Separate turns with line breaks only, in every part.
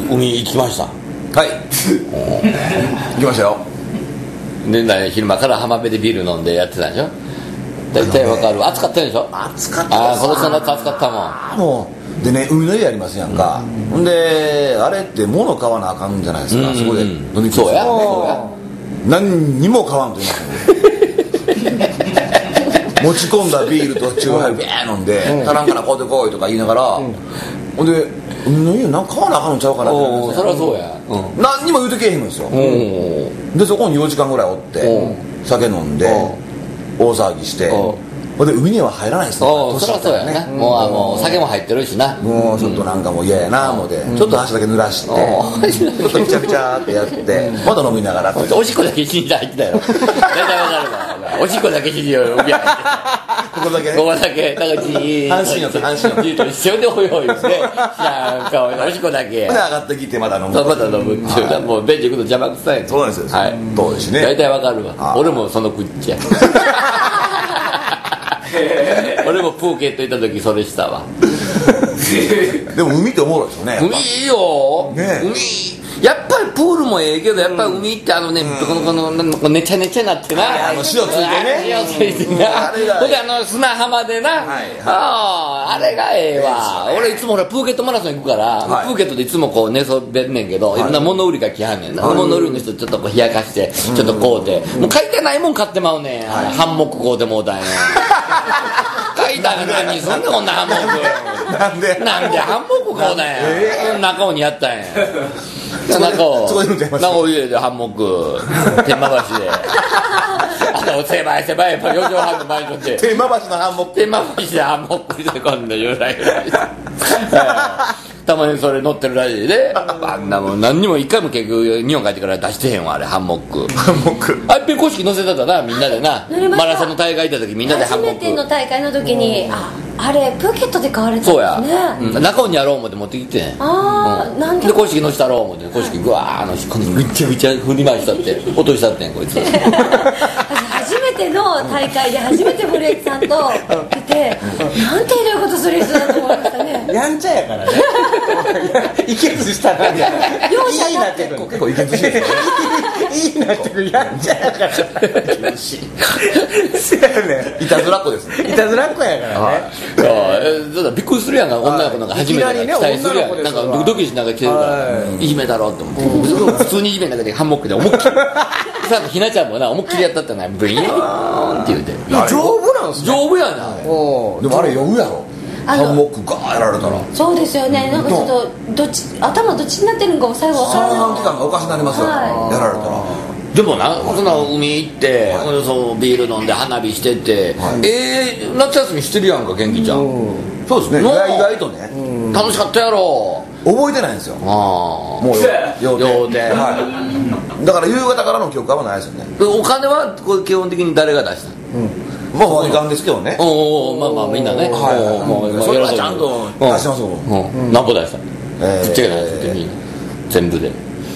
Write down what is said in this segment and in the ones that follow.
海行きました。
はい行きましたよ。
で昼間から浜辺でビール飲んでやってたんでしょ。大体わかる。暑かったでしょ。
暑かったです。
今年の夏暑かったもん。
もうでね、海の家ありますやんか、ほんであれって物買わなあかんじゃないですか、そこで飲み
そうや
何にも買わんと言いますね持ち込んだビールとチューハイビー飲んで足らんからこうでこいとか言いながら、ほんで海の家何買わなあかんのちゃうかなって思うんですよ。
そりゃそうや、
何にも言うてけえへんんですよ。でそこに4時間ぐらいおって酒飲んで大騒ぎして、ほんで海には入らないですね。
そりゃそうやね。もう酒も入ってるしな。
もうちょっとなんかもう嫌やな思ってちょっと足だけ濡らしてちょっとピチャピチャってやってまた飲みながら
おしっこだけ一日入ってたよ。大体わかるわ。おしっこだけ一日海入ってた。
ここだけね、
ここだけだから
半身浴
一緒でほいほいしてなんかおしっこだけ
で上がってきてまた飲む、
また飲むっていうもうベンチ行くの邪魔くさい。
そうなんですよ、
はい、
そうですね。
大体わかるわ。俺もその口や。俺もプーケット行った時それしたわ。
でも海っておもろいですよね。
海いいよ、
ね、
海やっぱりプールもええけどやっぱり海ってこのねちゃねちゃなってな、
塩ついてね、
塩ついてな、ほんで砂浜でな、あれがええわ。俺いつもほらプーケットマラソン行くから、プーケットでいつもこう寝そべんねんけど、いろんな物売りが来はんねんな。物売りの人ちょっとこう冷やかしてちょっと買うて、もう買いたないもん買ってまうねん。ハンモック買うてもうたんや。買いたいな何すんねんこんなハンモック。なんでハンモック買うたんや。中尾にやったんや。中尾家でハンモック天満橋で狭い4畳半のマンションで
天満橋のハンモック、
天満橋でハンモックで今度ゆらゆらたまにそれ乗ってるらしいで、あんなもん何にも一回も結局日本帰ってから出してへんわ。あれハンモックあっぺ公式乗せたな、みんなでな。マラソンの大会行った時みんなでハンモック、
初めての大会の時に、あれプーケットで買われたんですね。
そうや、中尾にやろう思って持ってきて
なんで
公式乗せたろう思って公式ぐわーぐちゃぐちゃ振り回したって落としたってんこいつ。
初めての大会で初めて堀内さんと出て、なんてひどいことする人だと思いましたね。
やんちゃやからね。いけずしたらね、
容赦なく
結構いけずしいですよね。
いいなってくる、やんちゃやから
厳しい。
せやね、いたずらっ子ですね。
いたずらっ子やからね。
だからびっくりするやんか、女の子なんか初めてだから期待するやん。なんかドキドキしながら来てるからいじめだろうって思って、普通にいじめの中でハンモックで思いっきりさひなちゃんもな思いっきりやったってな、ブイーンって言うて
丈夫なんすね。
丈夫やな。
でもあれ酔うやろ、ハンモックガーやられたら。
そうですよね。なんかちょっと頭どっちになってるのかも最後分からない。
三半期間がおかしくなりますよ、やられたら。
でもな、そんな海行って、そうビール飲んで花火してて、夏休みしてるやんか、元気ちゃん。
そうですね、意外とね、
楽しかったやろ。
覚えてないんですよ、もう
用で。
だから夕方からの記憶はないですよね。
お金は基本的に誰が出した
まあ割り勘ですけどね。
まあみんなね、
それはちゃんと出してますもん。
何ぼ出したぶっちゃけないですって全部で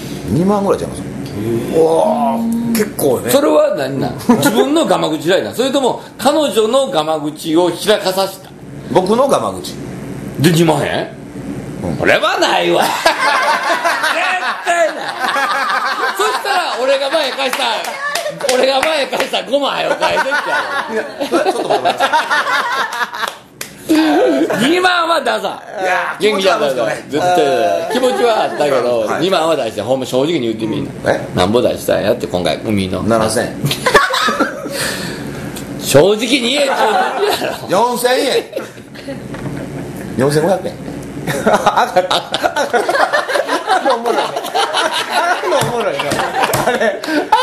2万ぐらいちゃいます。
結構ね。
それは何なん自分のガマ口代な、それとも彼女のガマ口を開かさせた。
僕のガマ口
で2万円、これはないわ。絶対ない。そしたら俺が前貸した5万円を返せっちゃう。
ちょっと待ってください。
2万は出さ元気だったから絶対気持ちはあったけど、2万は出して、ほんま正直に言ってみんななんぼ出したんやって今回海の
7000円
正直に言えちゃうやろ。
4000円4500円
おもろいね。おもろいね。あれ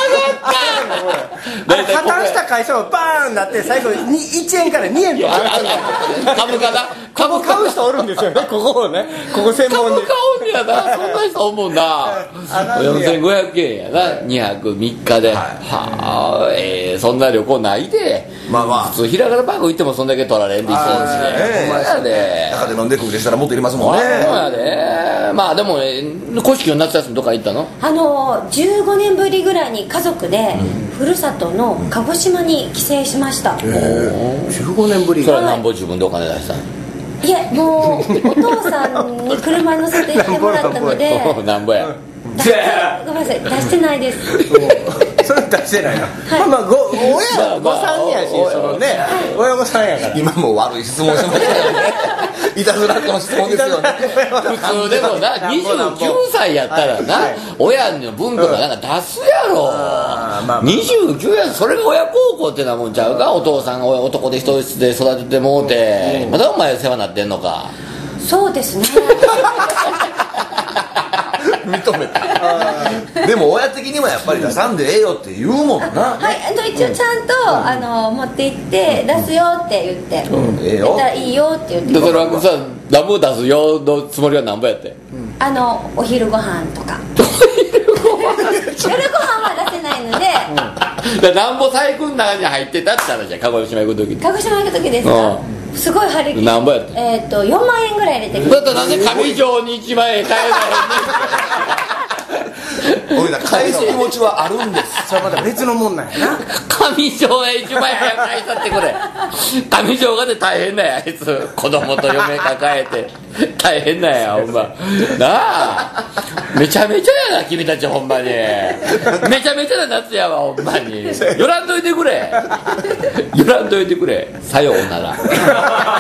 破綻した会社もバーンなって最後1円から2円と
株価だ。
株買う人おるんですよね。ここをね、ここ専門に
株買うんやな。そんな人思うな。4500円やな、2泊3日で。そんな旅行ないで。普通ひらがなバーグ行ってもそんだけ取られんでいそうしね。ほんまやで。
中で飲んでくるしたらもっといりますもんね。
そうやで。まあでも古式の夏休みどっか行ったの
？15年ぶりぐらいに家族でふるさとの鹿児島に帰省しました。
15年ぶり。
それはなんぼ自分でお金出したの？
いやもうお父さんに車に乗せて行ってもらったので
なんぼや
ごめんなさい出してないです
それ出してないの、はい、まあ親御さんやしそのね、親御さんやから
今も悪い質問しましたよねいたずらっ子の質問ですよね
普通でもな29歳やったらな、はい、親の分とかなんか出すやろ、29やそれが親孝行ってなもんちゃうか、お父さんが男で一人で育ててもうて、まだお前世話になってんのか。
そうですね
認めたでも親的にはやっぱり出さんでええよって言うもんな、
はい、一応ちゃんと、持って行って出すよって言って、ええよいいよって言って、
それはさ何ぼ出すよのつもりは何ぼやって、
お昼ご飯とか夜ご飯は出せないので、
なんぼ財布の中に入ってたって話や。鹿児島行く時
鹿児島行く時ですか、すごい張り切って
何ぼやって
4万円ぐらい入れてきて、
だってなんで上条に1万円返えない
俺ら返す気持ちはあるんです。
それまた別のもんなんやな。
上条へ1万円返さってくれ。上条がで大変だよあいつ、子供と嫁抱えて大変だよほんまなあ。めちゃめちゃやな君たちほんまに。めちゃめちゃな夏やわほんまに。寄らんといてくれ寄らんといてくれ。さようなら